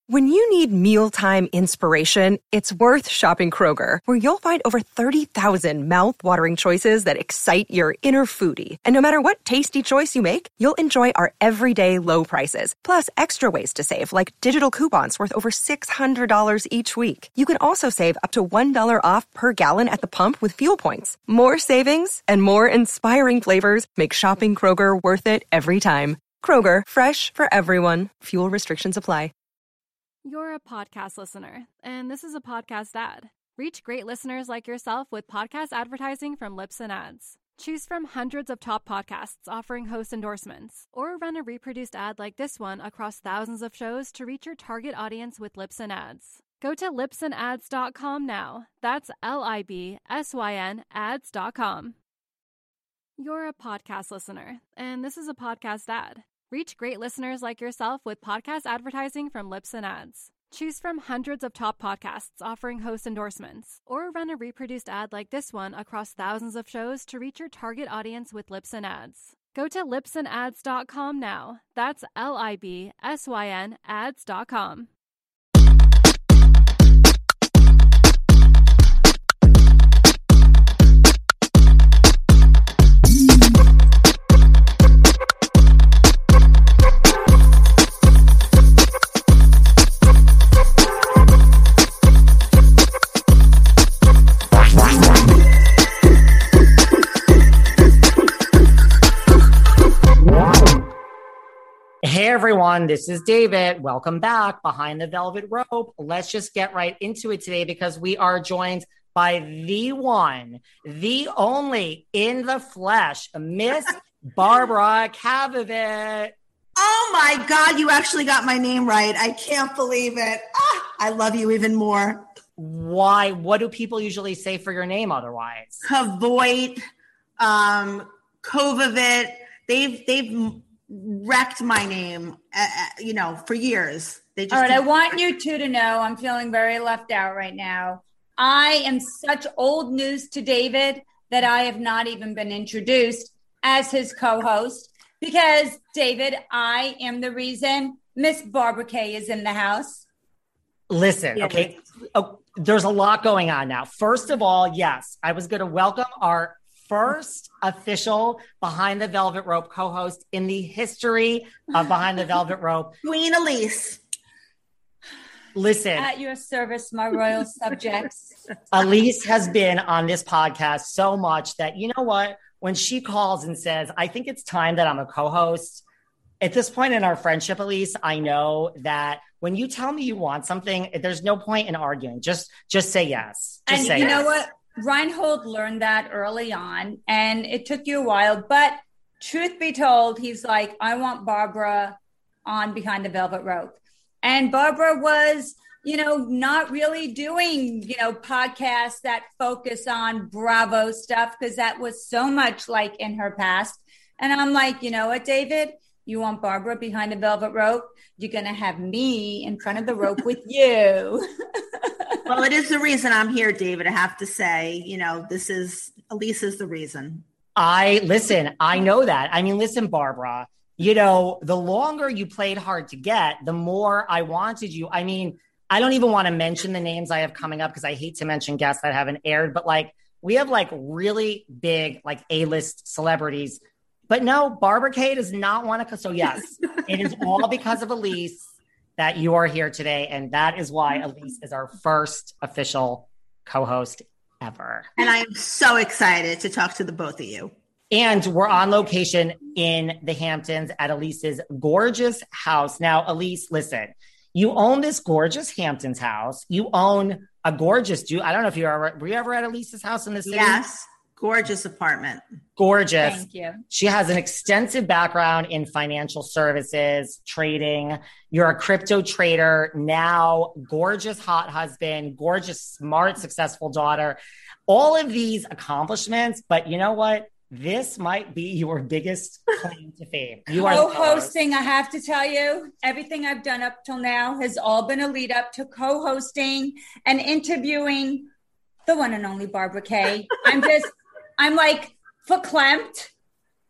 When you need mealtime inspiration, it's worth shopping Kroger, where you'll find over 30,000 mouth-watering choices that excite your inner foodie. And no matter what tasty choice you make, you'll enjoy our everyday low prices, plus extra ways to save, like digital coupons worth over $600 each week. You can also save up to $1 off per gallon at the pump with fuel points. More savings and more inspiring flavors make shopping Kroger worth it every time. Kroger, fresh for everyone. Fuel restrictions apply. You're a podcast listener, and this is a podcast ad. Reach great listeners like yourself with podcast advertising from Libsyn Ads. Choose from hundreds of top podcasts offering host endorsements, or run a reproduced ad like this one across thousands of shows to reach your target audience with Libsyn Ads. Go to libsynads.com now. That's LIBSYN ads.com. You're a podcast listener, and this is a podcast ad. Reach great listeners like yourself with podcast advertising from Libsyn Ads. Choose from hundreds of top podcasts offering host endorsements, or run a reproduced ad like this one across thousands of shows to reach your target audience with Libsyn Ads. Go to libsynads.com now. That's LIBSYN ads.com. Hey everyone, this is David. Welcome back behind the velvet rope. Let's just get right into it today because we are joined by the one, the only in the flesh, Miss Barbara Kavovit. Oh my God, you actually got my name right. I can't believe it. I love you even more. Why? What do people usually say for your name otherwise? Kavoit, Kovovit. They've wrecked my name, for years. All right, I want you two to know I'm feeling very left out right now. I am such old news to David that I have not even been introduced as his co-host because, David, I am the reason Miss Barbara K is in the house. Listen, okay, there's a lot going on now. First of all, yes, I was going to welcome our first official Behind the Velvet Rope co-host in the history of Behind the Velvet Rope. Queen Elise. Listen. At your service, my royal subjects. Elise has been on this podcast so much that, you know what? When she calls and says, I think it's time that I'm a co-host, at this point in our friendship, Elise, I know that when you tell me you want something, there's no point in arguing. Just say yes. Just say yes. Know what? Reinhold learned that early on, and it took you a while. But truth be told, he's like, I want Barbara on Behind the Velvet Rope. And Barbara was, not really doing, podcasts that focus on Bravo stuff because that was so much like in her past. And I'm like, you know what, David? You want Barbara behind the velvet rope? You're going to have me in front of the rope with you. Well, it is the reason I'm here, David. I have to say, Elise is the reason. I know that. I mean, listen, Barbara, the longer you played hard to get, the more I wanted you. I mean, I don't even want to mention the names I have coming up because I hate to mention guests that haven't aired, but we have really big, A-list celebrities. But no, Barbara K does not want to. So yes, it is all because of Elise that you are here today. And that is why Elise is our first official co-host ever. And I am so excited to talk to the both of you. And we're on location in the Hamptons at Elise's gorgeous house. Now, Elise, listen, you own this gorgeous Hamptons house. You own a gorgeous, I don't know if were you ever at Elise's house in the city? Yes. Gorgeous apartment. Gorgeous. Thank you. She has an extensive background in financial services, trading. You're a crypto trader now, gorgeous hot husband, gorgeous, smart, successful daughter. All of these accomplishments, but you know what? This might be your biggest claim to fame. You are co-hosting. I have to tell you, everything I've done up till now has all been a lead up to co-hosting and interviewing the one and only Barbara K. I'm verklempt.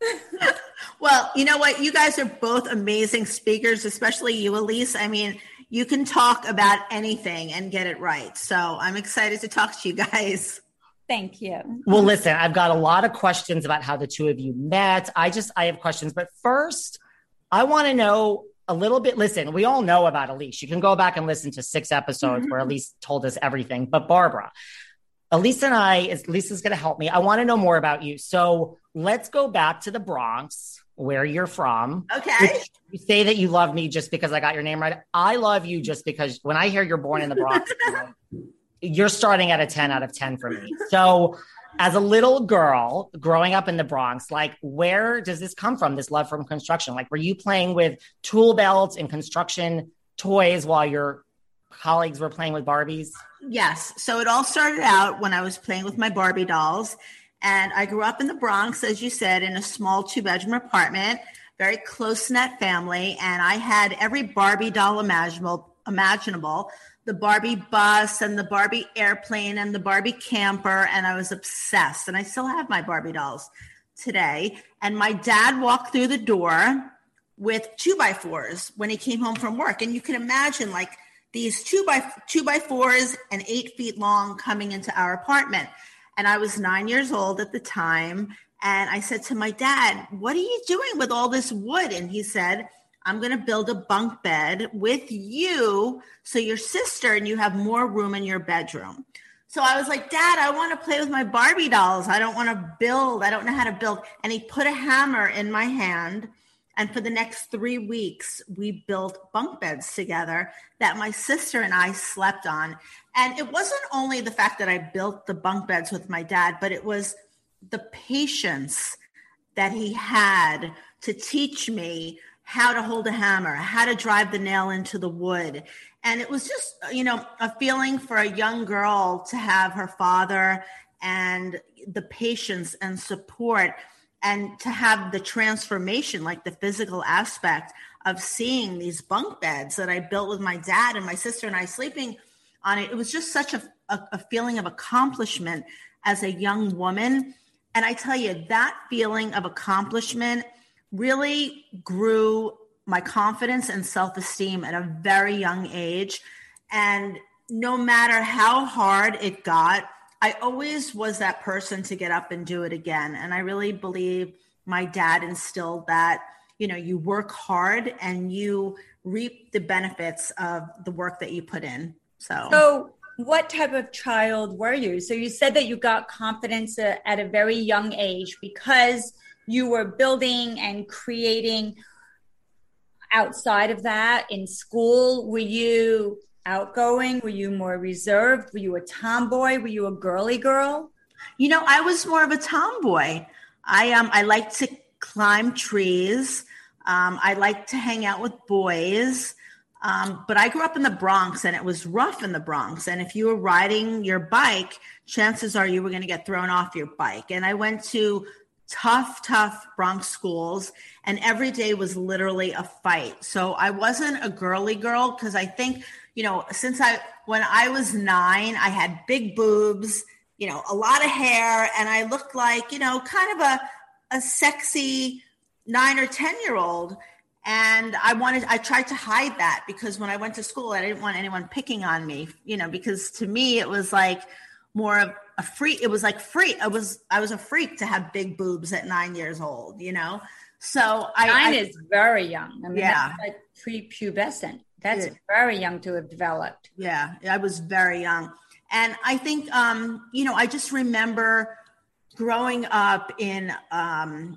Well, you know what? You guys are both amazing speakers, especially you, Elise. I mean, you can talk about anything and get it right. So I'm excited to talk to you guys. Thank you. Well, listen, I've got a lot of questions about how the two of you met. I have questions, but first I want to know a little bit. Listen, we all know about Elise. You can go back and listen to 6 episodes where Elise told us everything, but Barbara, Elise is going to help me. I want to know more about you. So let's go back to the Bronx, where you're from. Okay. You say that you love me just because I got your name right. I love you just because when I hear you're born in the Bronx, you're starting at a 10 out of 10 for me. So as a little girl growing up in the Bronx, like, where does this come from, this love from construction? Like, were you playing with tool belts and construction toys while your colleagues were playing with Barbies? Yes. So it all started out when I was playing with my Barbie dolls. And I grew up in the Bronx, as you said, in a small 2-bedroom apartment, very close-knit family. And I had every Barbie doll imaginable, the Barbie bus and the Barbie airplane and the Barbie camper. And I was obsessed. And I still have my Barbie dolls today. And my dad walked through the door with 2x4s when he came home from work. And you can imagine, like, these 2x4s and 8 feet long coming into our apartment. And I was 9 years old at the time. And I said to my dad, what are you doing with all this wood? And he said, I'm going to build a bunk bed with you, so your sister and you have more room in your bedroom. So I was like, Dad, I want to play with my Barbie dolls. I don't want to build. I don't know how to build. And he put a hammer in my hand. And for the next 3 weeks, we built bunk beds together that my sister and I slept on. And it wasn't only the fact that I built the bunk beds with my dad, but it was the patience that he had to teach me how to hold a hammer, how to drive the nail into the wood. And it was just, a feeling for a young girl to have her father and the patience and support, and to have the transformation, like the physical aspect of seeing these bunk beds that I built with my dad and my sister and I sleeping on it. It was just such a feeling of accomplishment as a young woman. And I tell you, that feeling of accomplishment really grew my confidence and self-esteem at a very young age. And no matter how hard it got, I always was that person to get up and do it again. And I really believe my dad instilled that, you work hard and you reap the benefits of the work that you put in. So what type of child were you? So you said that you got confidence at a very young age because you were building and creating. Outside of that, in school, were you outgoing? Were you more reserved? Were you a tomboy? Were you a girly girl? I was more of a tomboy. I like to climb trees. I like to hang out with boys. But I grew up in the Bronx, and it was rough in the Bronx. And if you were riding your bike, chances are you were going to get thrown off your bike. And I went to tough Bronx schools, and every day was literally a fight. So I wasn't a girly girl, because I think, when I was 9, I had big boobs, a lot of hair, and I looked like, kind of a sexy 9 or 10-year-old. And I tried to hide that, because when I went to school, I didn't want anyone picking on me, because to me, it was like more of a freak. It was like free. I was a freak to have big boobs at 9 years old, So 9 is very young. I mean, yeah. That's like prepubescent. That's very young to have developed. Yeah, I was very young. And I think, I just remember growing up in an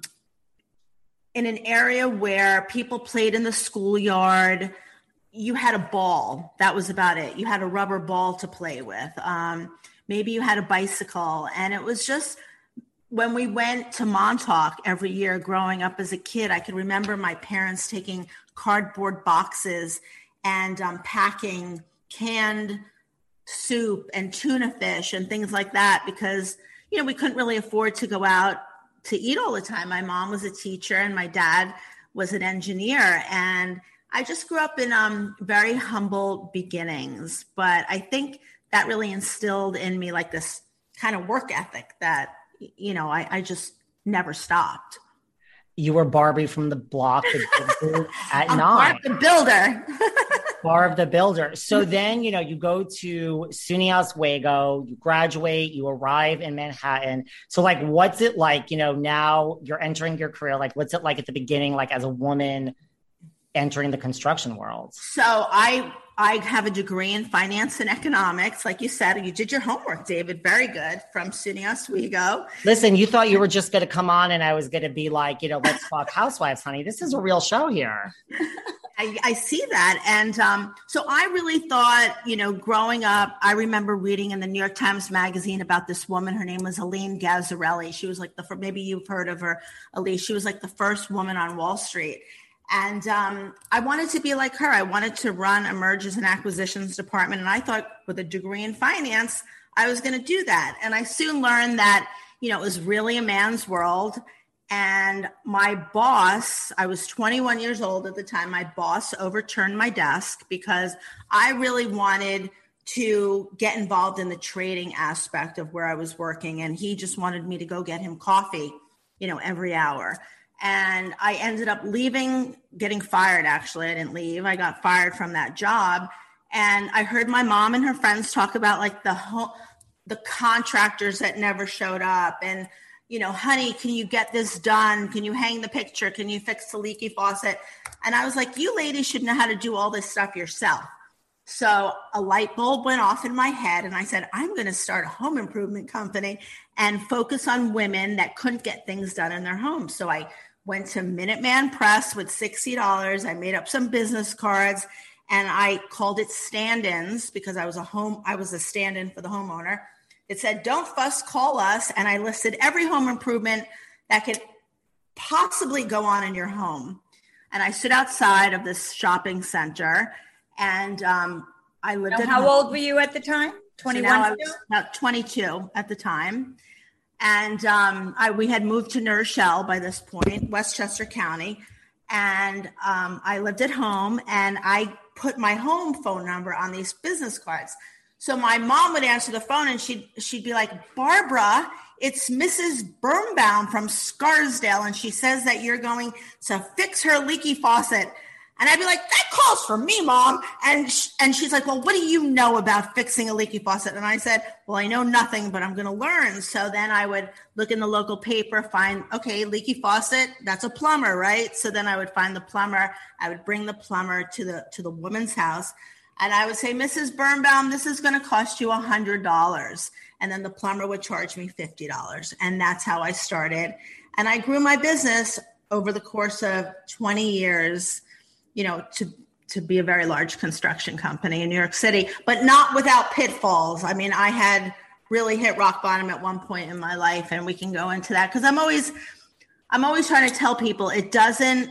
area where people played in the schoolyard. You had a ball. That was about it. You had a rubber ball to play with. Maybe you had a bicycle. And it was just, when we went to Montauk every year growing up as a kid, I can remember my parents taking cardboard boxes and packing canned soup and tuna fish and things like that, because, we couldn't really afford to go out to eat all the time. My mom was a teacher and my dad was an engineer. And I just grew up in very humble beginnings. But I think that really instilled in me like this kind of work ethic that, I just never stopped. You were Barbie from the block at 9. Barbie the builder. Barb the Builder. So then, you go to SUNY Oswego, you graduate, you arrive in Manhattan. So like, what's it like, now you're entering your career? Like, what's it like at the beginning, like as a woman entering the construction world? So I have a degree in finance and economics. Like you said, you did your homework, David. Very good, from SUNY Oswego. Listen, you thought you were just going to come on and I was going to be like, let's talk housewives, honey. This is a real show here. I see that. And so I really thought, growing up, I remember reading in the New York Times Magazine about this woman. Her name was Elaine Gazzarelli. She was like maybe you've heard of her, Elise. She was like the first woman on Wall Street. And I wanted to be like her. I wanted to run a mergers and acquisitions department. And I thought with a degree in finance, I was going to do that. And I soon learned that, it was really a man's world. And my boss, I was 21 years old at the time, my boss overturned my desk because I really wanted to get involved in the trading aspect of where I was working. And he just wanted me to go get him coffee, every hour. And I ended up getting fired. Actually, I didn't leave. I got fired from that job. And I heard my mom and her friends talk about like the contractors that never showed up. And, honey, can you get this done? Can you hang the picture? Can you fix the leaky faucet? And I was like, you ladies should know how to do all this stuff yourself. So a light bulb went off in my head and I said, I'm going to start a home improvement company and focus on women that couldn't get things done in their homes. So I went to Minuteman Press with $60. I made up some business cards and I called it stand-ins because I was a stand-in for the homeowner. It said, don't fuss, call us. And I listed every home improvement that could possibly go on in your home. And I stood outside of this shopping center and I lived at home. How old were you at the time? 21? So I was about 22 at the time. And we had moved to New Rochelle by this point, Westchester County. And I lived at home and I put my home phone number on these business cards. So my mom would answer the phone and she'd be like, Barbara, it's Mrs. Birnbaum from Scarsdale. And she says that you're going to fix her leaky faucet. And I'd be like, that calls for me, Mom. And she's like, well, what do you know about fixing a leaky faucet? And I said, well, I know nothing, but I'm going to learn. So then I would look in the local paper, find, okay, leaky faucet, that's a plumber, right? So then I would find the plumber. I would bring the plumber to the woman's house. And I would say, Mrs. Birnbaum, this is going to cost you $100. And then the plumber would charge me $50. And that's how I started. And I grew my business over the course of 20 years, to be a very large construction company in New York City, but not without pitfalls. I mean, I had really hit rock bottom at one point in my life, and we can go into that because I'm always trying to tell people the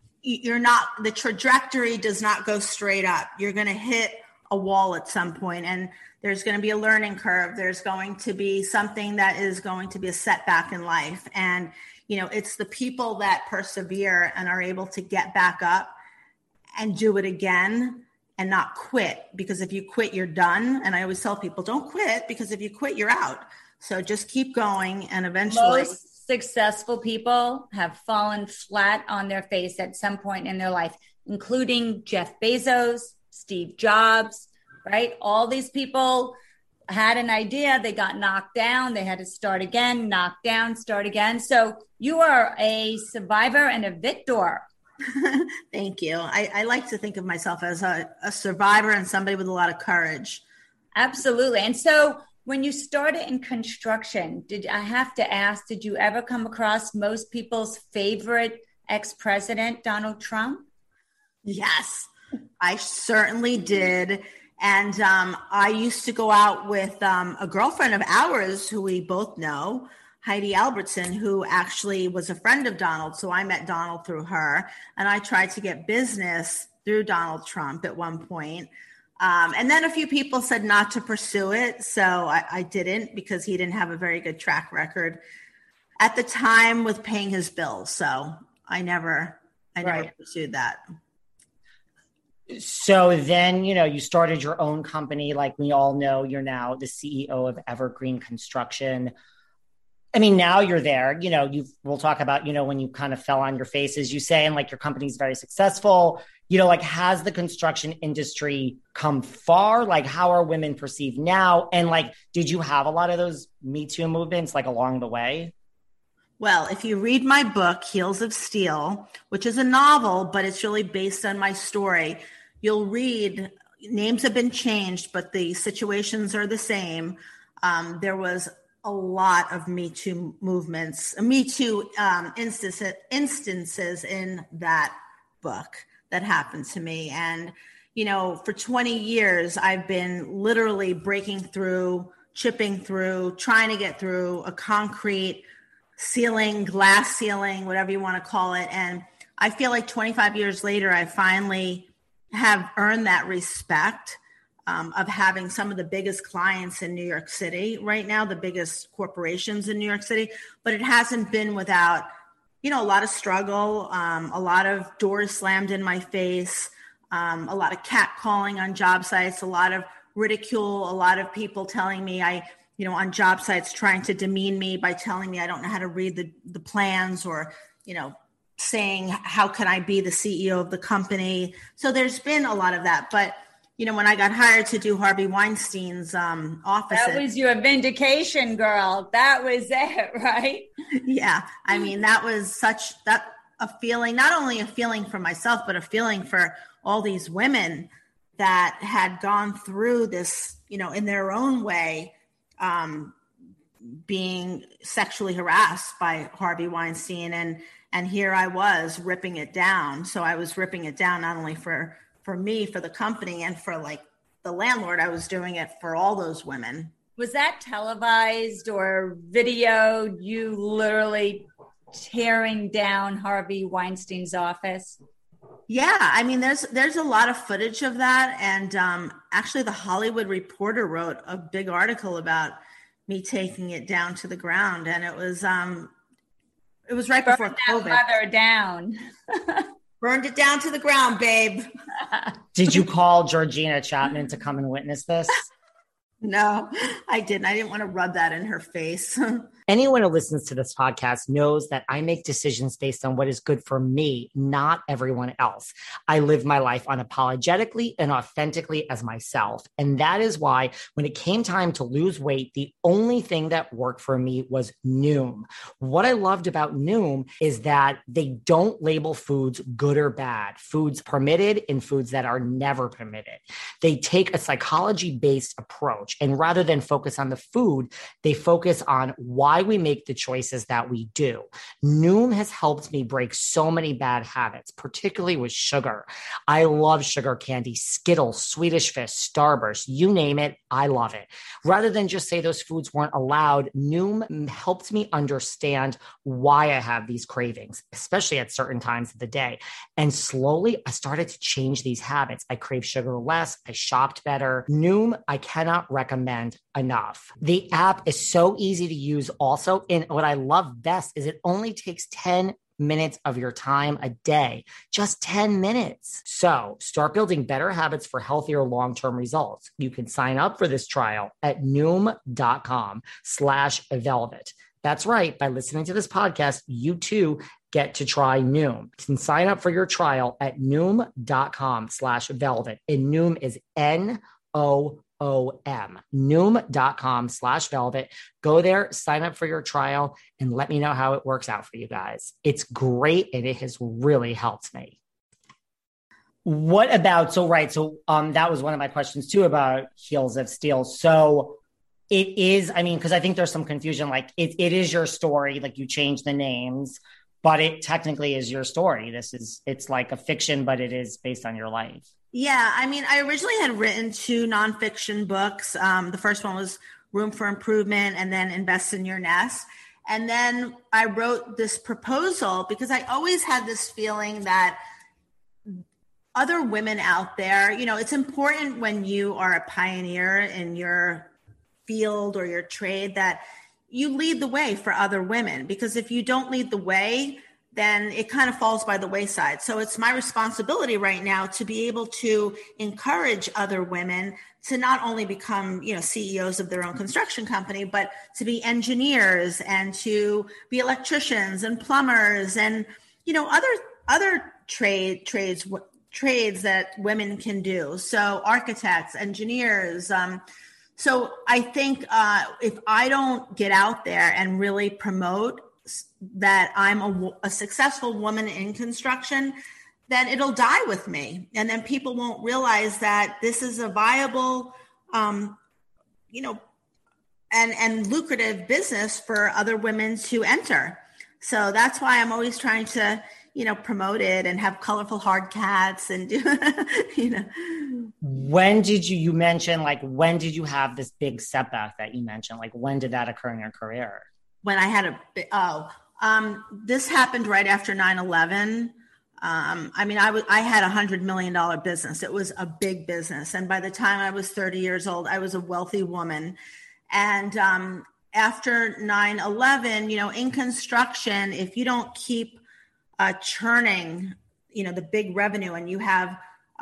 trajectory does not go straight up. You're going to hit a wall at some point, and there's going to be a learning curve. There's going to be something that is going to be a setback in life. And, it's the people that persevere and are able to get back up and do it again and not quit, because if you quit, you're done. And I always tell people, don't quit, because if you quit, you're out. So just keep going. And eventually most successful people have fallen flat on their face at some point in their life, including Jeff Bezos, Steve Jobs, right? All these people had an idea, they got knocked down, they had to start again, knock down, start again. So you are a survivor and a victor. Thank you. I like to think of myself as a survivor and somebody with a lot of courage. Absolutely. And so when you started in construction, did you ever come across most people's favorite ex-president, Donald Trump? Yes, I certainly did. And I used to go out with a girlfriend of ours who we both know, Heidi Albertson, who actually was a friend of Donald. So I met Donald through her, and I tried to get business through Donald Trump at one point. And then a few people said not to pursue it. So I didn't, because he didn't have a very good track record at the time with paying his bills. So I never pursued that. So then, you started your own company. Like we all know, you're now the CEO of Evergreen Construction. I mean, now you're there, we'll talk about, when you kind of fell on your face, as you say, and like your company's very successful. like, has the construction industry come far? Like, how are women perceived now? And like, did you have a lot of those Me Too movements like along the way? Well, if you read my book, Heels of Steel, which is a novel, but it's really based on my story, you'll read names have been changed, but the situations are the same. There was a lot of Me Too movements, Me Too instances in that book that happened to me. And, for 20 years, I've been literally breaking through, chipping through, trying to get through a concrete ceiling, glass ceiling, whatever you want to call it. And I feel like 25 years later, I finally have earned that respect of having some of the biggest clients in New York City right now, the biggest corporations in New York City. But it hasn't been without, a lot of struggle, a lot of doors slammed in my face, a lot of catcalling on job sites, a lot of ridicule, a lot of people telling me on job sites trying to demean me by telling me I don't know how to read the plans, or, saying, how can I be the CEO of the company? So there's been a lot of that. But, when I got hired to do Harvey Weinstein's office. That was your vindication, girl. That was it, right? Yeah. I mean, that was a feeling, not only a feeling for myself, but a feeling for all these women that had gone through this, in their own way, being sexually harassed by Harvey Weinstein. And here I was ripping it down. So I was ripping it down, not only for me, for the company, and for like the landlord. I was doing it for all those women. Was that televised or video, you literally tearing down Harvey Weinstein's office? Yeah, I mean, there's a lot of footage of that. And actually, the Hollywood Reporter wrote a big article about me taking it down to the ground. And it was right before COVID. Mother down. Burned it down to the ground, babe. Did you call Georgina Chapman to come and witness this? No, I didn't. I didn't want to rub that in her face. Anyone who listens to this podcast knows that I make decisions based on what is good for me, not everyone else. I live my life unapologetically and authentically as myself. And that is why when it came time to lose weight, the only thing that worked for me was Noom. What I loved about Noom is that they don't label foods good or bad, foods permitted and foods that are never permitted. They take a psychology-based approach, and rather than focus on the food, they focus on why we make the choices that we do. Noom has helped me break so many bad habits, particularly with sugar. I love sugar candy, Skittles, Swedish Fish, Starburst, you name it, I love it. Rather than just say those foods weren't allowed, Noom helped me understand why I have these cravings, especially at certain times of the day. And slowly, I started to change these habits. I crave sugar less. I shopped better. Noom, I cannot recommend enough. The app is so easy to use also. And what I love best is it only takes 10 minutes of your time a day, just 10 minutes. So start building better habits for healthier long-term results. You can sign up for this trial at Noom.com/velvet. That's right. By listening to this podcast, you too get to try Noom. You can sign up for your trial at Noom.com/velvet. And Noom is Noom. Noom.com/velvet. Go there, sign up for your trial, and let me know how it works out for you guys. It's great, and it has really helped me. What about, so that was one of my questions too about Heels of Steel. So it is, I mean, because I think there's some confusion, like it is your story, like you changed the names, but it technically is your story. It's like a fiction, but it is based on your life. Yeah, I mean, I originally had written 2 nonfiction books. The first one was Room for Improvement, and then Invest in Your Nest. And then I wrote this proposal because I always had this feeling that other women out there, it's important when you are a pioneer in your field or your trade that you lead the way for other women, because if you don't lead the way, then it kind of falls by the wayside. So it's my responsibility right now to be able to encourage other women to not only become, CEOs of their own construction company, but to be engineers and to be electricians and plumbers and, other trades trades that women can do. So architects, engineers. So I think if I don't get out there and really promote that I'm a successful woman in construction, then it'll die with me. And then people won't realize that this is a viable, and lucrative business for other women to enter. So that's why I'm always trying to, promote it and have colorful hard cats and do, When did you mention, when did you have this big setback that you mentioned? When did that occur in your career? When I had this happened right after 9/11. I had $100 million business. It was a big business. And by the time I was 30 years old, I was a wealthy woman. And after 9/11, in construction, if you don't keep churning, the big revenue, and you have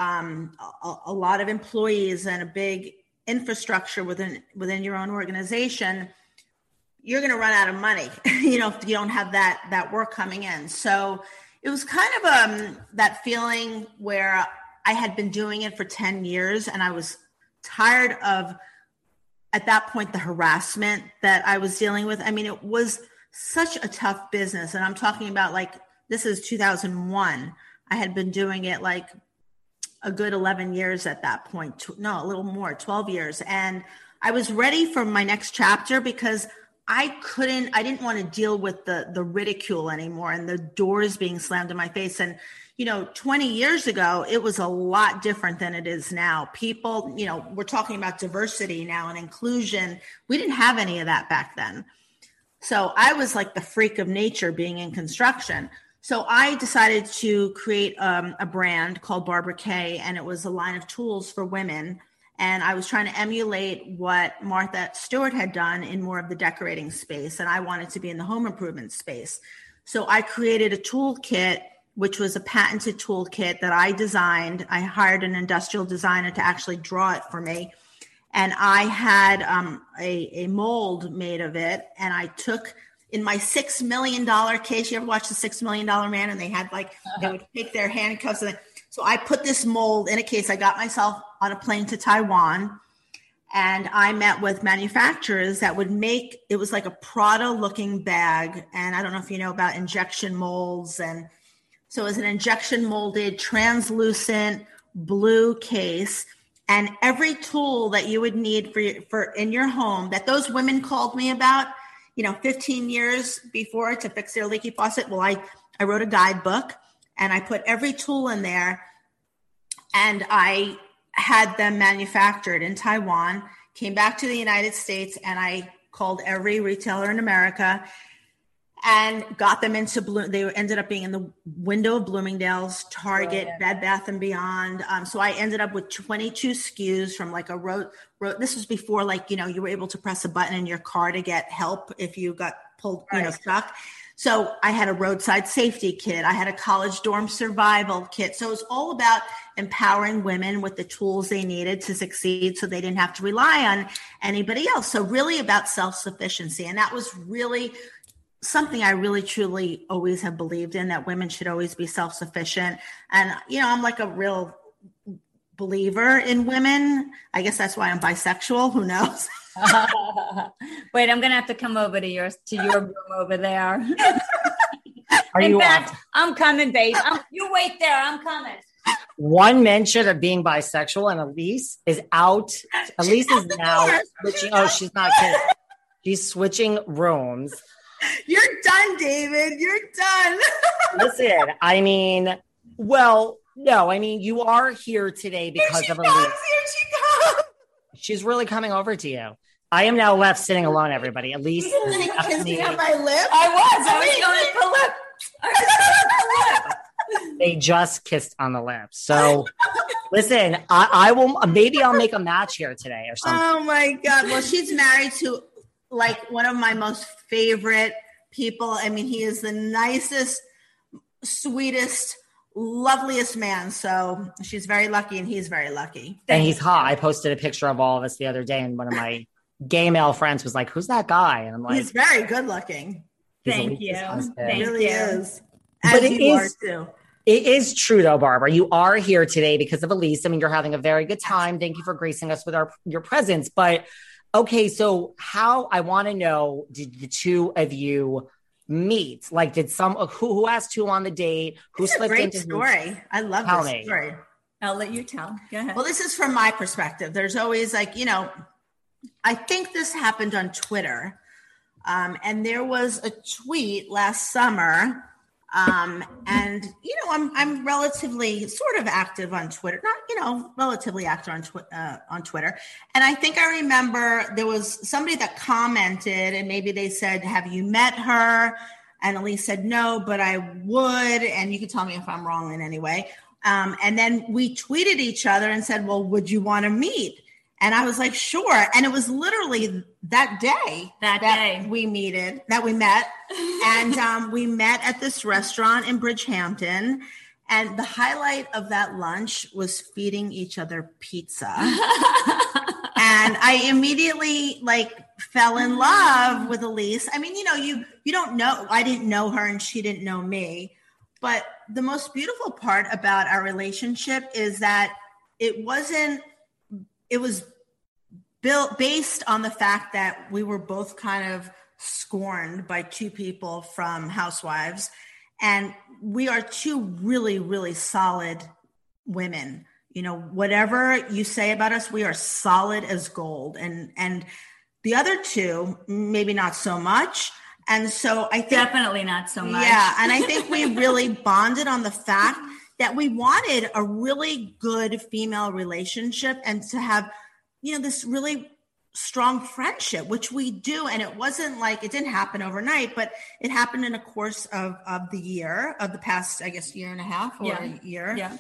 a lot of employees and a big infrastructure within your own organization, you're going to run out of money, if you don't have that work coming in. So it was kind of that feeling where I had been doing it for 10 years and I was tired of, at that point, the harassment that I was dealing with. I mean, it was such a tough business. And I'm talking about this is 2001. I had been doing it a good 11 years at that point. No, a little more, 12 years. And I was ready for my next chapter because I didn't want to deal with the ridicule anymore and the doors being slammed in my face. And, 20 years ago, it was a lot different than it is now. People, we're talking about diversity now and inclusion. We didn't have any of that back then. So I was like the freak of nature being in construction. So I decided to create a brand called Barbara Kay, and it was a line of tools for women. And I was trying to emulate what Martha Stewart had done in more of the decorating space. And I wanted to be in the home improvement space. So I created a toolkit, which was a patented toolkit that I designed. I hired an industrial designer to actually draw it for me. And I had a mold made of it. And I took in my $6 million case, you ever watch the $6 Million Man? And they had they would take their handcuffs. So I put this mold in a case. I got myself on a plane to Taiwan, and I met with manufacturers that would make, it was like a Prada looking bag. And I don't know if you know about injection molds. And so it was an injection molded, translucent blue case. And every tool that you would need for in your home that those women called me about, 15 years before to fix their leaky faucet. Well, I wrote a guidebook and I put every tool in there, and I had them manufactured in Taiwan, came back to the United States, and I called every retailer in America and got them into they ended up being in the window of Bloomingdale's, Target, Bed Bath & Beyond. So I ended up with 22 SKUs from a road. This was before you were able to press a button in your car to get help if you got pulled, stuck. So I had a roadside safety kit. I had a college dorm survival kit. So it was all about empowering women with the tools they needed to succeed so they didn't have to rely on anybody else. So really about self-sufficiency. And that was really something I really, truly always have believed in, that women should always be self-sufficient. And, I'm like a real believer in women. I guess that's why I'm bisexual. Who knows? Wait, I'm going to have to come over to your room over there. In fact, I'm coming, babe. You wait there. I'm coming. One mention of being bisexual, and Elise is out. Elise is now switching. Oh, she's not kidding. She's switching rooms. You're done, David. You're done. Listen, you are here today because of Elise. Here she comes. She's really coming over to you. I am now left sitting alone, everybody. Elise is kissing on my lip. I was going to They just kissed on the lips. So listen, I will, maybe I'll make a match here today or something. Oh my God. Well, she's married to one of my most favorite people. I mean, he is the nicest, sweetest, loveliest man. So she's very lucky and he's very lucky. And he's hot. I posted a picture of all of us the other day, and one of my gay male friends was like, "Who's that guy?" And I'm like, he's very good looking. Thank you. He really is. But As you are too. It is true though, Barbara. You are here today because of Elise. I mean, you're having a very good time. Thank you for gracing us with your presence. But okay, so I want to know, did the two of you meet? Like, did who asked who on the date? Who It's slipped a great into story. I love this story. I'll let you tell. Go ahead. Well, this is from my perspective. There's always I think this happened on Twitter. And there was a tweet last summer. And, I'm relatively sort of active on Twitter, not, relatively active on Twitter. And I think I remember there was somebody that commented and maybe they said, have you met her? And Elise said, no, but I would. And you can tell me if I'm wrong in any way. And then we tweeted each other and said, well, would you want to meet? And I was like, sure. And it was literally that day that we met. And we met at this restaurant in Bridgehampton. And the highlight of that lunch was feeding each other pizza. And I immediately fell in love with Elise. I mean, you don't know, I didn't know her and she didn't know me. But the most beautiful part about our relationship is that it was based on the fact that we were both kind of scorned by two people from Housewives. And we are two really, really solid women. Whatever you say about us, we are solid as gold. And the other two, maybe not so much. And so I think definitely not so much. Yeah. And I think we really bonded on the fact that we wanted a really good female relationship and to have, this really strong friendship, which we do. And it wasn't it didn't happen overnight, but it happened in a course of the past, I guess, year and a half or a year. Yeah.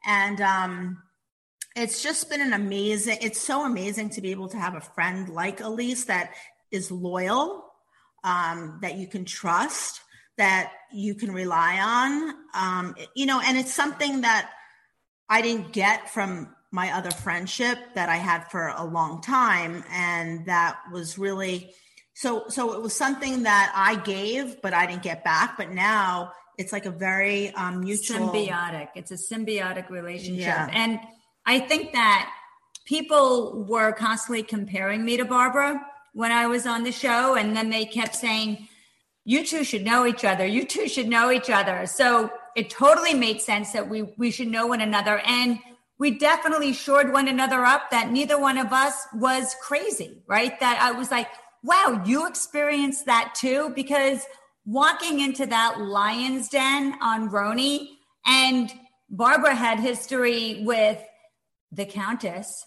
And it's just been it's so amazing to be able to have a friend like Elise that is loyal, that you can trust, that you can rely on, and it's something that I didn't get from my other friendship that I had for a long time. And that was really, so it was something that I gave, but I didn't get back. But now it's like a very mutual. Symbiotic. It's a symbiotic relationship. Yeah. And I think that people were constantly comparing me to Barbara when I was on the show. And then they kept saying, you two should know each other. You two should know each other. So it totally made sense that we should know one another. And we definitely shored one another up that neither one of us was crazy, right? That I was like, wow, you experienced that too? Because walking into that lion's den on Roni, and Barbara had history with the Countess,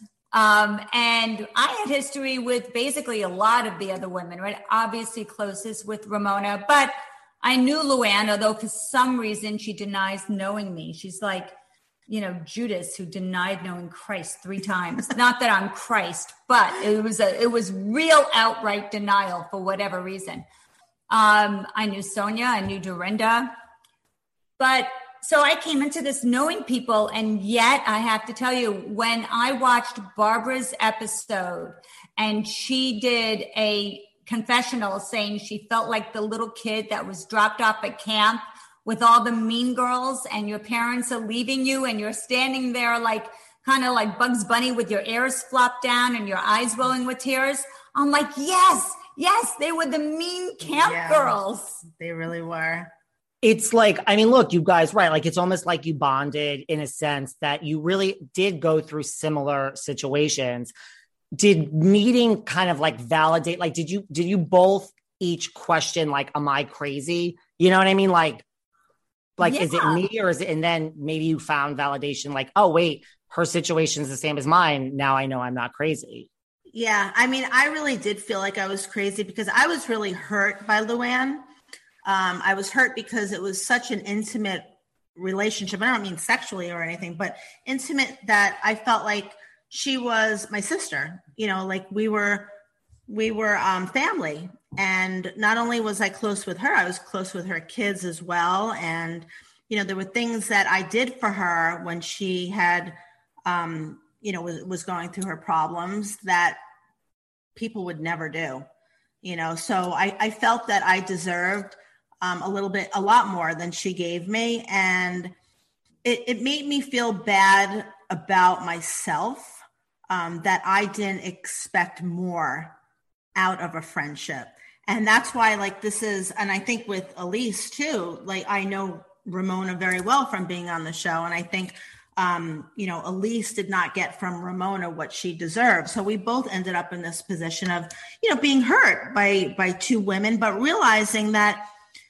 and I had history with basically a lot of the other women, right? Obviously closest with Ramona, but I knew Luann, although for some reason she denies knowing me. She's like, Judas who denied knowing Christ 3 times. Not that I'm Christ, but it was real outright denial for whatever reason. I knew Sonia, I knew Dorinda, but so I came into this knowing people. And yet I have to tell you, when I watched Barbara's episode and she did a confessional saying she felt like the little kid that was dropped off at camp with all the mean girls, and your parents are leaving you and you're standing there kind of like Bugs Bunny with your ears flopped down and your eyes rolling with tears. I'm like, yes, they were the mean camp girls. They really were. It's look, you guys, right? It's almost like you bonded in a sense that you really did go through similar situations. Did meeting kind of validate, did you both each question, am I crazy? You know what I mean? Is it me or is it, and then maybe you found validation oh, wait, her situation is the same as mine. Now I know I'm not crazy. Yeah. I mean, I really did feel like I was crazy because I was really hurt by Luann. I was hurt because it was such an intimate relationship. I don't mean sexually or anything, but intimate, that I felt like she was my sister, we were family. And not only was I close with her, I was close with her kids as well. And, there were things that I did for her when she had, was going through her problems that people would never do, so I felt that I deserved a lot more than she gave me. And, it made me feel bad about myself, that I didn't expect more out of a friendship. And that's why, like, this is, and I think with Elise too, like, I know Ramona very well from being on the show. And I think, Elise did not get from Ramona what she deserved. So we both ended up in this position of, being hurt by two women, but realizing that,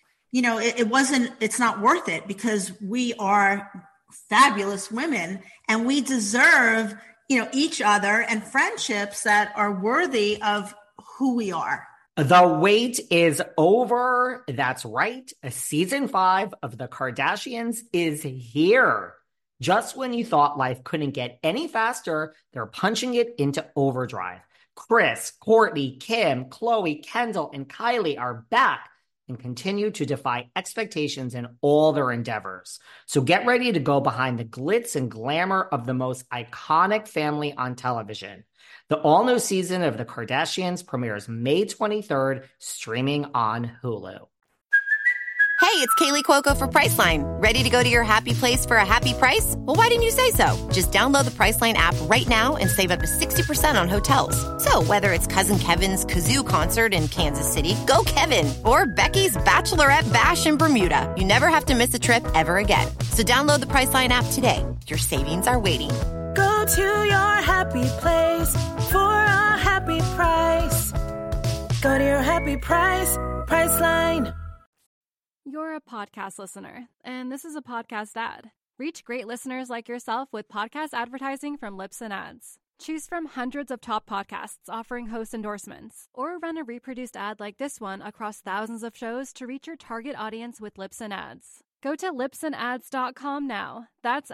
it's not worth it, because we are fabulous women and we deserve, each other and friendships that are worthy of who we are. The wait is over. That's right. Season 5 of The Kardashians is here. Just when you thought life couldn't get any faster, they're punching it into overdrive. Kris, Kourtney, Kim, Khloe, Kendall, and Kylie are back and continue to defy expectations in all their endeavors. So get ready to go behind the glitz and glamour of the most iconic family on television. The all-new season of The Kardashians premieres May 23rd, streaming on Hulu. Hey, it's Kaylee Cuoco for Priceline. Ready to go to your happy place for a happy price? Well, why didn't you say so? Just download the Priceline app right now and save up to 60% on hotels. So whether it's Cousin Kevin's Kazoo Concert in Kansas City, go Kevin, or Becky's Bachelorette Bash in Bermuda, you never have to miss a trip ever again. So download the Priceline app today. Your savings are waiting. Go to your happy place for a happy price. Go to your happy price, Priceline. You're a podcast listener, and this is a podcast ad. Reach great listeners like yourself with podcast advertising from Lips and Ads. Choose from hundreds of top podcasts offering host endorsements, or run a reproduced ad like this one across thousands of shows to reach your target audience with Lips and Ads. Go to lipsandads.com now. That's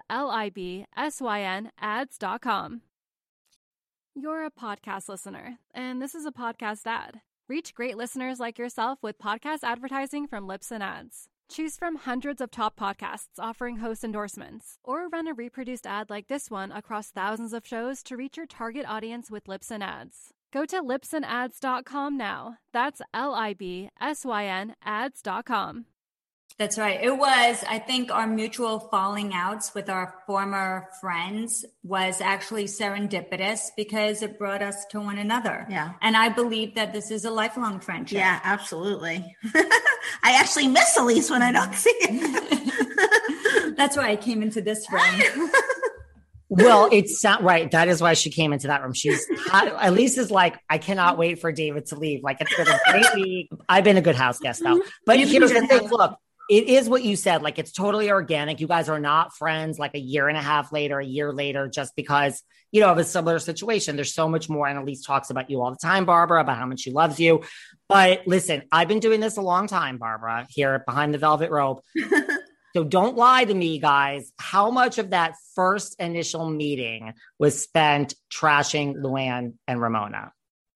LIBSYN ads.com. You're a podcast listener, and this is a podcast ad. Reach great listeners like yourself with podcast advertising from Lips and Ads. Choose from hundreds of top podcasts offering host endorsements, or run a reproduced ad like this one across thousands of shows to reach your target audience with Lips and Ads. Go to lipsandads.com now. That's LIBSYN ads.com. That's right. It was, I think our mutual falling outs with our former friends was actually serendipitous because it brought us to one another. Yeah. And I believe that this is a lifelong friendship. Yeah, absolutely. I actually miss Elise when I don't see it. That's why I came into this room. Well, it's not right. That is why she came into that room. Elise is like, I cannot wait for David to leave. Like, it's been a great week. I've been a good house guest though. But here's the thing. Look, it is what you said. Like, it's totally organic. You guys are not friends like a year and a half later, a year later, just because, of a similar situation. There's so much more. And Elise talks about you all the time, Barbara, about how much she loves you. But listen, I've been doing this a long time, Barbara, here behind the velvet rope. So don't lie to me, guys. How much of that first initial meeting was spent trashing Luann and Ramona?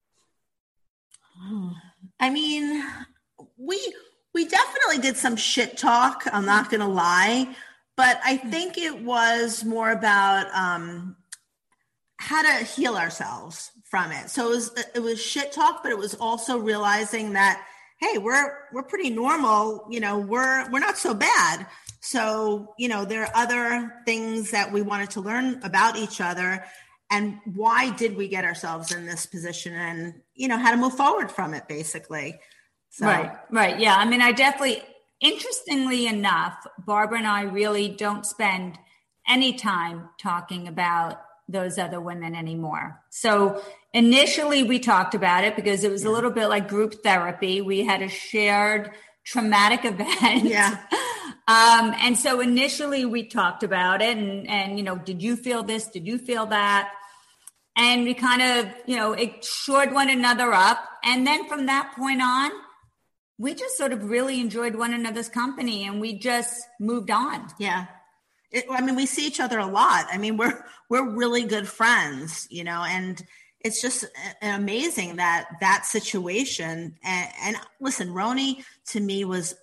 I mean, we definitely did some shit talk. I'm not going to lie, but I think it was more about how to heal ourselves from it. So it was shit talk, but it was also realizing that, hey, we're pretty normal. We're not so bad. So, there are other things that we wanted to learn about each other, and why did we get ourselves in this position, and, how to move forward from it, basically. So. Right. Yeah. I mean, I definitely, interestingly enough, Barbara and I really don't spend any time talking about those other women anymore. So initially we talked about it because it was a little bit like group therapy. We had a shared traumatic event. Yeah. And so initially we talked about it and, did you feel this? Did you feel that? And we kind of, it shored one another up. And then from that point on, we just sort of really enjoyed one another's company and we just moved on. Yeah. We see each other a lot. I mean, we're really good friends, and it's just amazing that situation. And listen, Roni to me was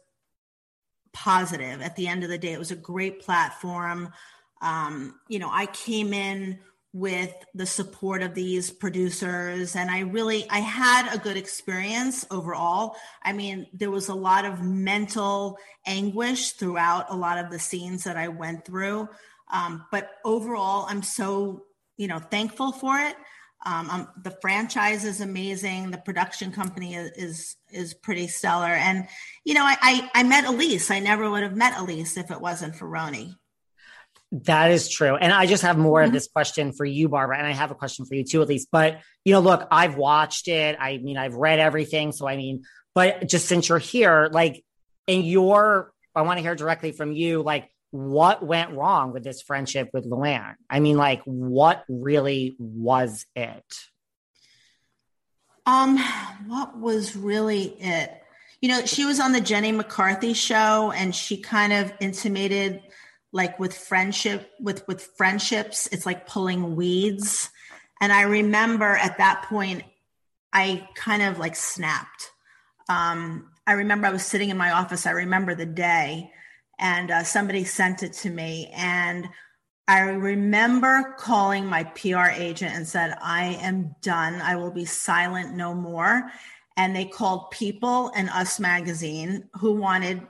positive at the end of the day. It was a great platform. I came in with the support of these producers. And I had a good experience overall. I mean, there was a lot of mental anguish throughout a lot of the scenes that I went through. But overall, I'm so, thankful for it. The franchise is amazing. The production company is pretty stellar. And, I met Elise. I never would have met Elise if it wasn't for Roni. That is true. And I just have more of this question for you, Barbara. And I have a question for you too, Elise. But, look, I've watched it. I mean, I've read everything. So, but just since you're here, I want to hear directly from you, what went wrong with this friendship with Luann? I mean, what really was it? What was really it? She was on the Jenny McCarthy show, and she kind of intimated, with friendships, it's like pulling weeds. And I remember at that point, I kind of snapped. I remember I was sitting in my office. I remember the day. And somebody sent it to me. And I remember calling my PR agent and said, I am done. I will be silent no more. And they called People and Us Magazine, who wanted,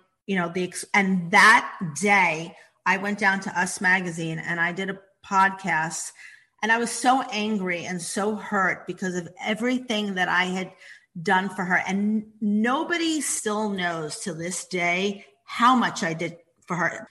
and that day I went down to Us Magazine and I did a podcast. And I was so angry and so hurt because of everything that I had done for her. And nobody still knows to this day how much I did for her.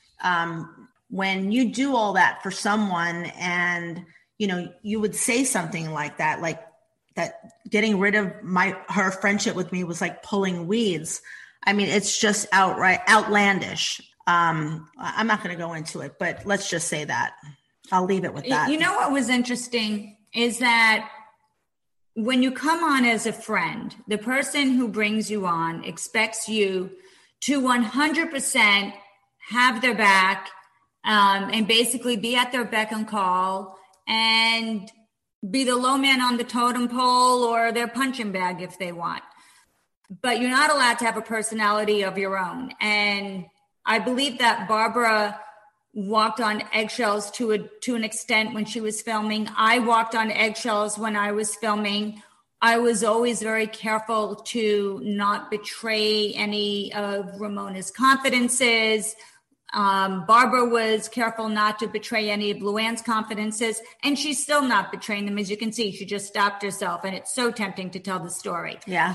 When you do all that for someone and, you would say something like that getting rid of her friendship with me was like pulling weeds. I mean, it's just outright outlandish. I'm not going to go into it, but let's just say that. I'll leave it with that. What was interesting is that when you come on as a friend, the person who brings you on expects you to 100% have their back and basically be at their beck and call and be the low man on the totem pole or their punching bag if they want. But you're not allowed to have a personality of your own. And I believe that Barbara walked on eggshells to an extent when she was filming. I walked on eggshells when I was filming. I was always very careful to not betray any of Ramona's confidences. Barbara was careful not to betray any of Luann's confidences, and she's still not betraying them. As you can see, she just stopped herself, and it's so tempting to tell the story. Yeah.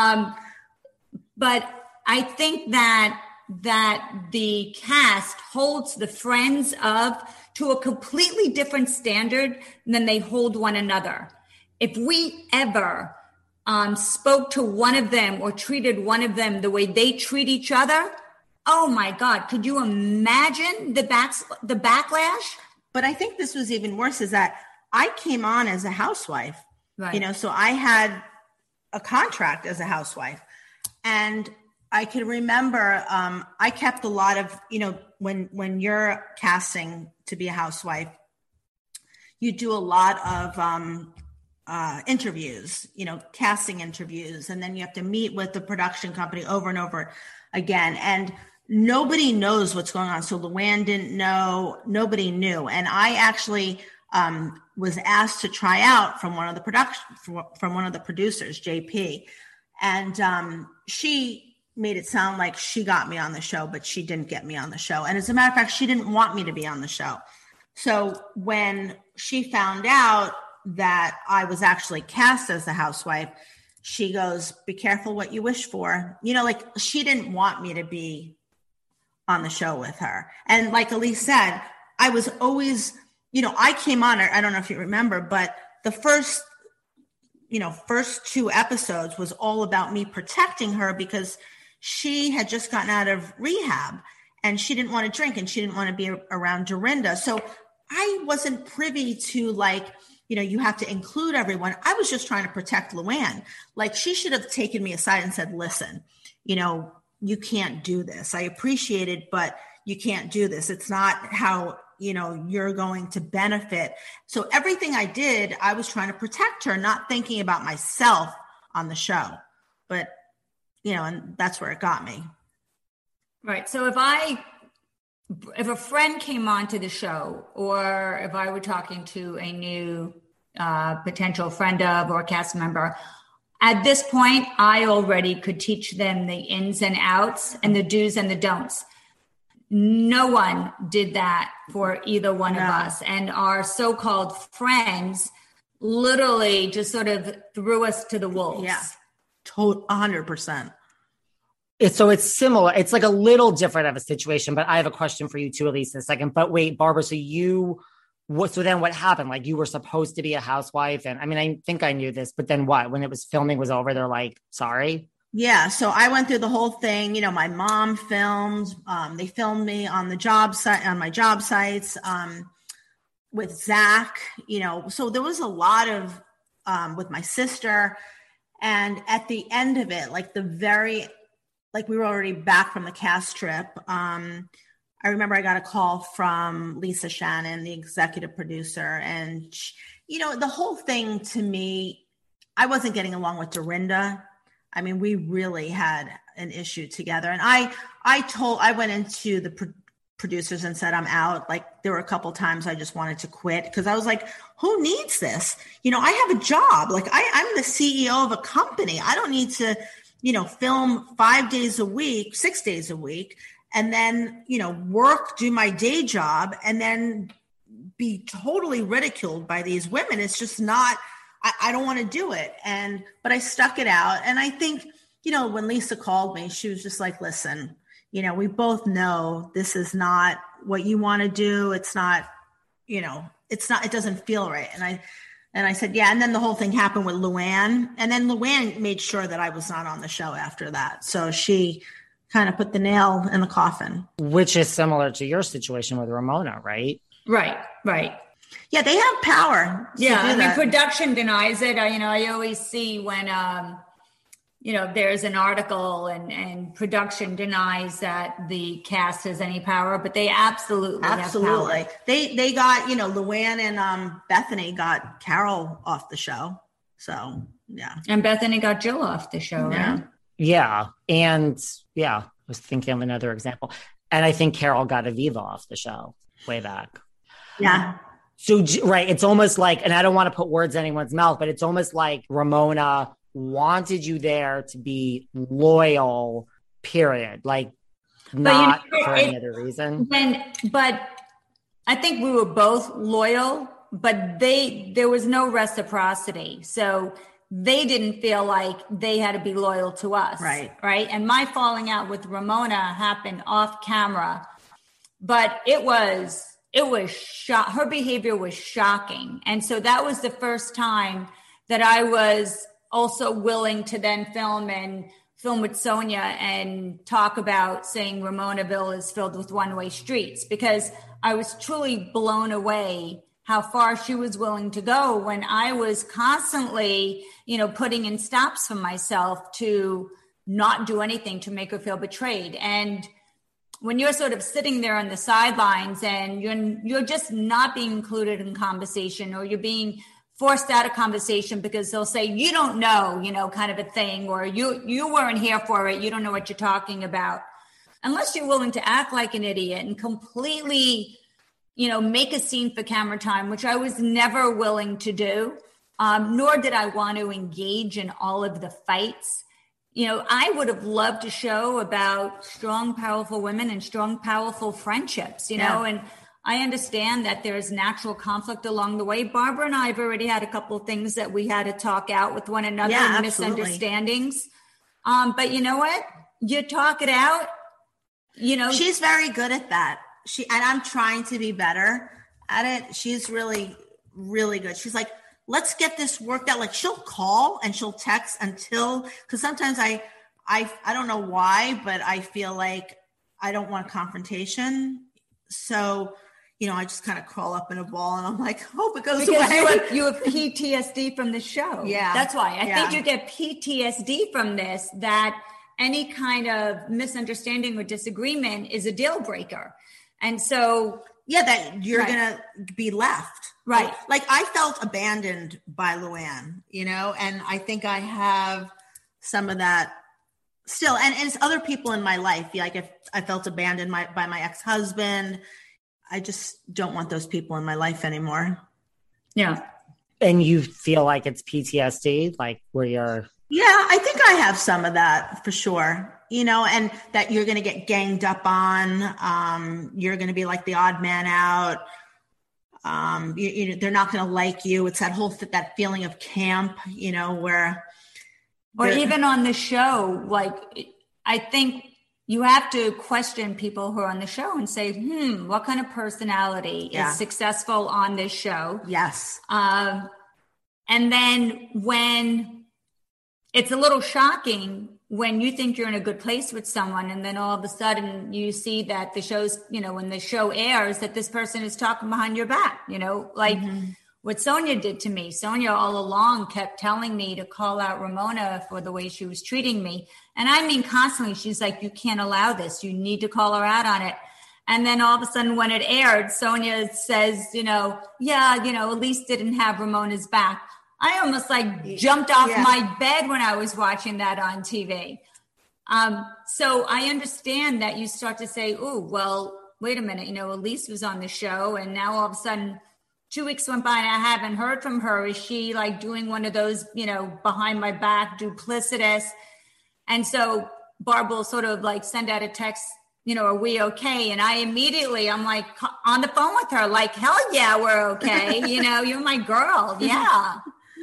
But I think that the cast holds the friends to a completely different standard than they hold one another. If we ever spoke to one of them or treated one of them the way they treat each other, oh my God, could you imagine the backlash? But I think this was even worse, is that I came on as a housewife, right. So I had a contract as a housewife. And I can remember I kept a lot of, when you're casting to be a housewife, you do a lot of interviews, casting interviews, and then you have to meet with the production company over and over again. And nobody knows what's going on. So Luann didn't know, nobody knew. And I actually was asked to try out from one of the producers, JP. And she made it sound like she got me on the show, but she didn't get me on the show. And as a matter of fact, she didn't want me to be on the show. So when she found out that I was actually cast as the housewife, she goes, "Be careful what you wish for." She didn't want me to be on the show with her. And like Elise said, I was always, I came on, I don't know if you remember, but the first 2 episodes was all about me protecting her because she had just gotten out of rehab and she didn't want to drink and she didn't want to be around Dorinda. So I wasn't privy to you have to include everyone. I was just trying to protect Luann. She should have taken me aside and said, "Listen, you can't do this. I appreciate it, but you can't do this. It's not how, you're going to benefit." So everything I did, I was trying to protect her, not thinking about myself on the show. But, and that's where it got me. Right. So if I if a friend came onto the show, or if I were talking to a new potential friend of or cast member, at this point, I already could teach them the ins and outs and the do's and the don'ts. No one did that for either one of us. And our so-called friends literally just sort of threw us to the wolves. Yeah, 100%. So it's similar. It's like a little different of a situation, but I have a question for you too, Elise, in a second. But wait, Barbara, so then what happened? Like, you were supposed to be a housewife. And I mean, I think I knew this, but then what? When it was filming was over, they're like, sorry? Yeah. So I went through the whole thing. You know, my mom filmed, they filmed me on the job site, on my job sites, with Zach, you know, so there was a lot of, with my sister. And at the end of it, we were already back from the cast trip. I remember I got a call from Lisa Shannon, the executive producer. And, you know, the whole thing to me, I wasn't getting along with Dorinda. I mean, we really had an issue together. And I went into the producers and said, I'm out. Like, there were a couple times I just wanted to quit because I was like, who needs this? You know, I have a job. Like, I'm the CEO of a company. I don't need to, you know, film 5 days a week, 6 days a week, and then, you know, do my day job and then be totally ridiculed by these women. It's just not, I don't want to do it. But I stuck it out. And I think, you know, when Lisa called me, she was just like, listen, you know, we both know this is not what you want to do. It's not, you know, it doesn't feel right. And I said, yeah. And then the whole thing happened with Luann. And then Luann made sure that I was not on the show after that. So she kind of put the nail in the coffin. Which is similar to your situation with Ramona, right? Right. Yeah, they have power. Yeah, I mean, production denies it. I always see when, there's an article and production denies that the cast has any power, but they absolutely have power. They got, Luann and Bethany got Carol off the show. So, yeah. And Bethany got Jill off the show, right? Yeah. And I was thinking of another example. And I think Carol got Aviva off the show way back. Yeah. So, right. It's almost like, and I don't want to put words in anyone's mouth, but it's almost like Ramona wanted you there to be loyal, period. Like, not for any other reason. But I think we were both loyal, but there was no reciprocity. So they didn't feel like they had to be loyal to us. Right. And my falling out with Ramona happened off camera, but it was her behavior was shocking. And so that was the first time that I was also willing to then film with Sonia and talk about saying Ramonaville is filled with one-way streets, because I was truly blown away how far she was willing to go when I was constantly, putting in stops for myself to not do anything to make her feel betrayed. And when you're sort of sitting there on the sidelines and you're just not being included in conversation, or you're being forced out of conversation because they'll say, you don't know, kind of a thing, or you weren't here for it. You don't know what you're talking about. Unless you're willing to act like an idiot and completely, make a scene for camera time, which I was never willing to do, nor did I want to engage in all of the fights. I would have loved a show about strong, powerful women and strong, powerful friendships, and I understand that there's natural conflict along the way. Barbara and I have already had a couple of things that we had to talk out with one another, and misunderstandings. But you know what? You talk it out, She's very good at that. And I'm trying to be better at it. She's really, really good. She's like, let's get this worked out. Like, she'll call and she'll text because sometimes I don't know why, but I feel like I don't want confrontation. So, I just kind of crawl up in a ball and I'm like, hope it goes away. You have PTSD from the show. Yeah. That's why. I think you get PTSD from this, that any kind of misunderstanding or disagreement is a deal breaker. And so, that you're going to be left. Right. Like I felt abandoned by Luann, and I think I have some of that still, and it's other people in my life. Like if I felt abandoned by my ex-husband, I just don't want those people in my life anymore. Yeah. And you feel like it's PTSD, like where you're... Yeah, I think I have some of that for sure. And that you're going to get ganged up on. You're going to be like the odd man out. They're not going to like you. It's that feeling of camp, where... Or even on the show, like, I think you have to question people who are on the show and say, what kind of personality is successful on this show? Yes. And then when it's a little shocking when you think you're in a good place with someone and then all of a sudden you see that the show's, when the show airs, that this person is talking behind your back, what Sonia did to me. Sonia all along kept telling me to call out Ramona for the way she was treating me. And I mean, constantly, she's like, you can't allow this. You need to call her out on it. And then all of a sudden when it aired, Sonia says, Elise didn't have Ramona's back. I almost jumped off my bed when I was watching that on TV. So I understand that you start to say, oh, well, wait a minute, Elise was on the show and now all of a sudden 2 weeks went by and I haven't heard from her. Is she doing one of those, behind my back, duplicitous? And so Barb will sort of send out a text, are we okay? And I immediately, I'm on the phone with her, hell yeah, we're okay. You're my girl. Yeah.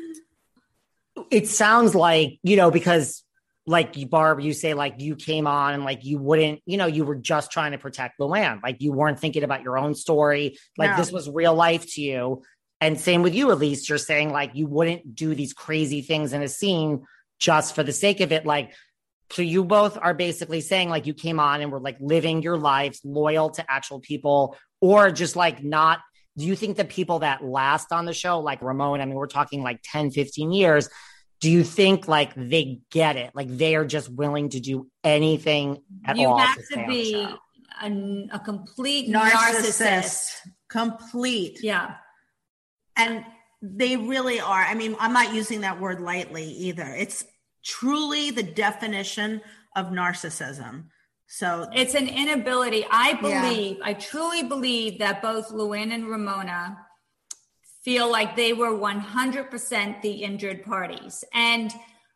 It sounds like, because Barb, you say you came on and you wouldn't, you were just trying to protect Luann. You weren't thinking about your own story. This was real life to you. And same with you, Elise, you're saying you wouldn't do these crazy things in a scene just for the sake of it. So you both are basically saying you came on and were living your lives loyal to actual people, or just not. Do you think the people that last on the show, like Ramon, I mean, we're talking 10, 15 years. Do you think they get it? They are just willing to do anything at all? You have to be a complete narcissist. Complete. Yeah. And they really are. I mean, I'm not using that word lightly either. It's truly the definition of narcissism. So it's an inability. I truly believe that both Luann and Ramona feel like they were 100% the injured parties. And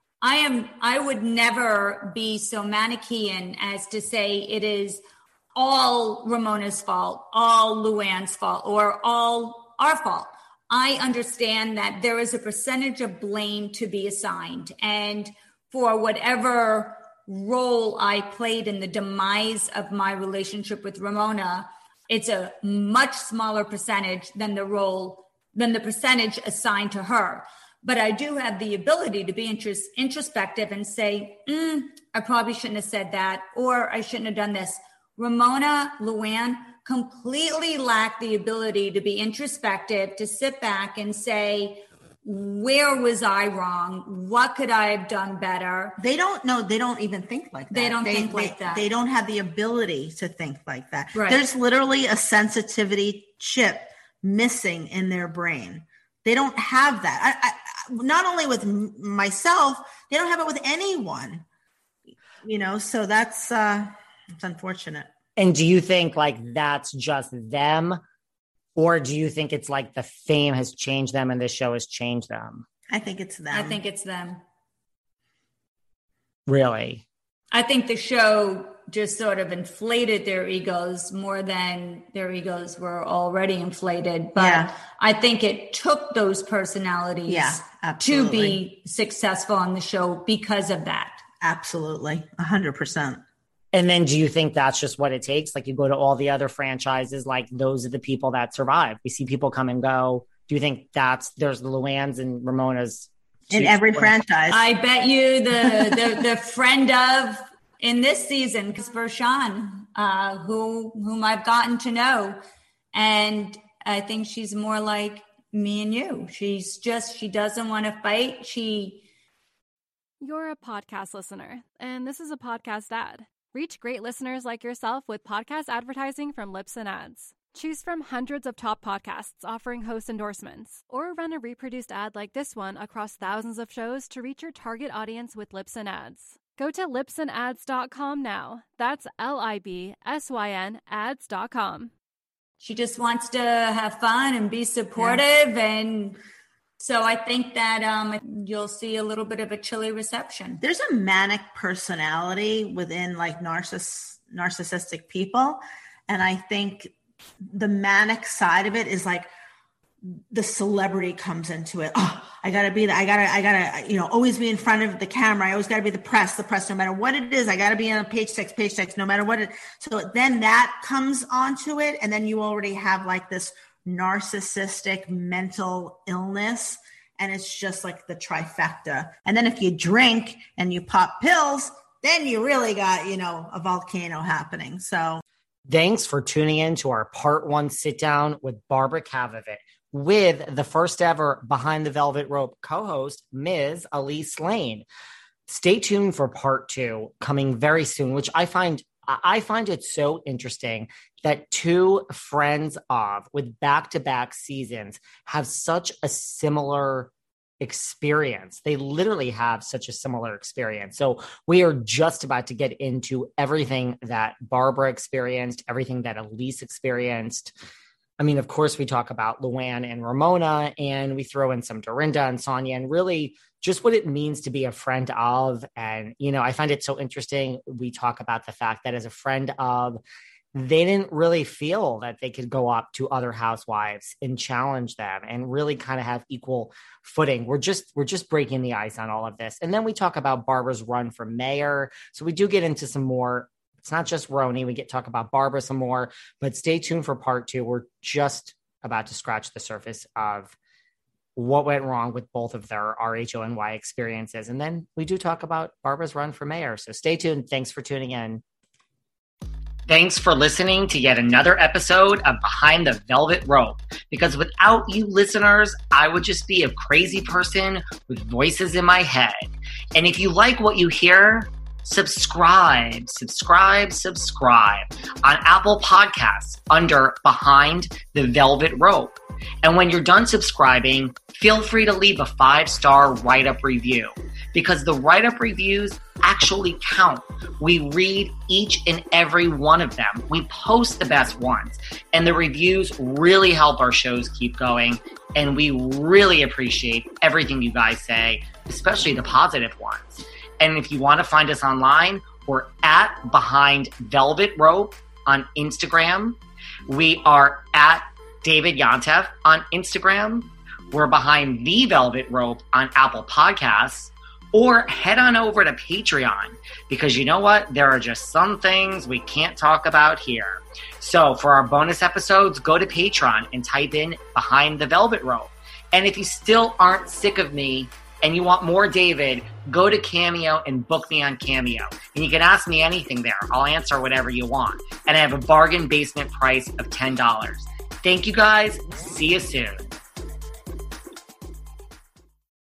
I would never be so Manichaean as to say it is all Ramona's fault, all Luann's fault, or all our fault. I understand that there is a percentage of blame to be assigned. And for whatever role I played in the demise of my relationship with Ramona, it's a much smaller percentage than the percentage assigned to her. But I do have the ability to be introspective and say, I probably shouldn't have said that, or I shouldn't have done this. Ramona, Luann completely lack the ability to be introspective, to sit back and say, where was I wrong? What could I have done better? They don't know. They don't even think like that. They don't think like that. They don't have the ability to think like that. Right. There's literally a sensitivity chip missing in their brain. They don't have that. I not only with myself, they don't have it with anyone, so that's it's unfortunate. And do you think that's just them, or do you think it's the fame has changed them and this show has changed them? I think it's them. Really? I think the show just sort of inflated their egos more than their egos were already inflated. But I think it took those personalities to be successful on the show because of that. Absolutely. 100%. And then do you think that's just what it takes? You go to all the other franchises, those are the people that survive. We see people come and go. Do you think there's the Luann's and Ramona's in every franchise? I bet you the friend of in this season, Vershawn, whom I've gotten to know. And I think she's more like me and you. She doesn't want to fight. You're a podcast listener, and this is a podcast ad. Reach great listeners like yourself with podcast advertising from Libsyn Ads. Choose from hundreds of top podcasts offering host endorsements, or run a reproduced ad like this one across thousands of shows to reach your target audience with Libsyn Ads. Go to libsynads.com now. That's LIBSYN ads.com. She just wants to have fun and be supportive. And so I think that you'll see a little bit of a chilly reception. There's a manic personality within like narcissistic people. And I think the manic side of it is like the celebrity comes into it. Oh, I gotta be I gotta, always be in front of the camera. I always gotta be the press, no matter what it is. I gotta be on page six, no matter what it. So then that comes onto it. And then you already have like this narcissistic mental illness. And it's just like the trifecta. And then if you drink and you pop pills, then you really got, a volcano happening. So thanks for tuning in to our part 1 sit down with Barbara Kavovit, with the first ever Behind the Velvet Rope co-host, Ms. Elise Lane. Stay tuned for part 2 coming very soon, which I find it so interesting that two friends of with back-to-back seasons have such a similar experience. They literally have such a similar experience. So we are just about to get into everything that Barbara experienced, everything that Elise experienced. I mean, of course, we talk about Luann and Ramona, and we throw in some Dorinda and Sonia, and really just what it means to be a friend of. And, I find it so interesting. We talk about the fact that as a friend of, they didn't really feel that they could go up to other housewives and challenge them and really kind of have equal footing. We're just breaking the ice on all of this. And then we talk about Barbara's run for mayor. So we do get into some more. It's not just Roni. We talk about Barbara some more, but stay tuned for part 2. We're just about to scratch the surface of what went wrong with both of their RHONY experiences. And then we do talk about Barbara's run for mayor. So stay tuned. Thanks for tuning in. Thanks for listening to yet another episode of Behind the Velvet Rope. Because without you listeners, I would just be a crazy person with voices in my head. And if you like what you hear, subscribe on Apple Podcasts under Behind the Velvet Rope. And when you're done subscribing, feel free to leave a 5-star write-up review, because the write-up reviews actually count. We read each and every one of them. We post the best ones, and the reviews really help our shows keep going. And we really appreciate everything you guys say, especially the positive ones. And if you want to find us online, we're at Behind Velvet Rope on Instagram. We are at David Yontef on Instagram. We're Behind the Velvet Rope on Apple Podcasts. Or head on over to Patreon, because you know what? There are just some things we can't talk about here. So for our bonus episodes, go to Patreon and type in Behind the Velvet Rope. And if you still aren't sick of me and you want more David, go to Cameo and book me on Cameo. And you can ask me anything there. I'll answer whatever you want. And I have a bargain basement price of $10. Thank you guys. See you soon.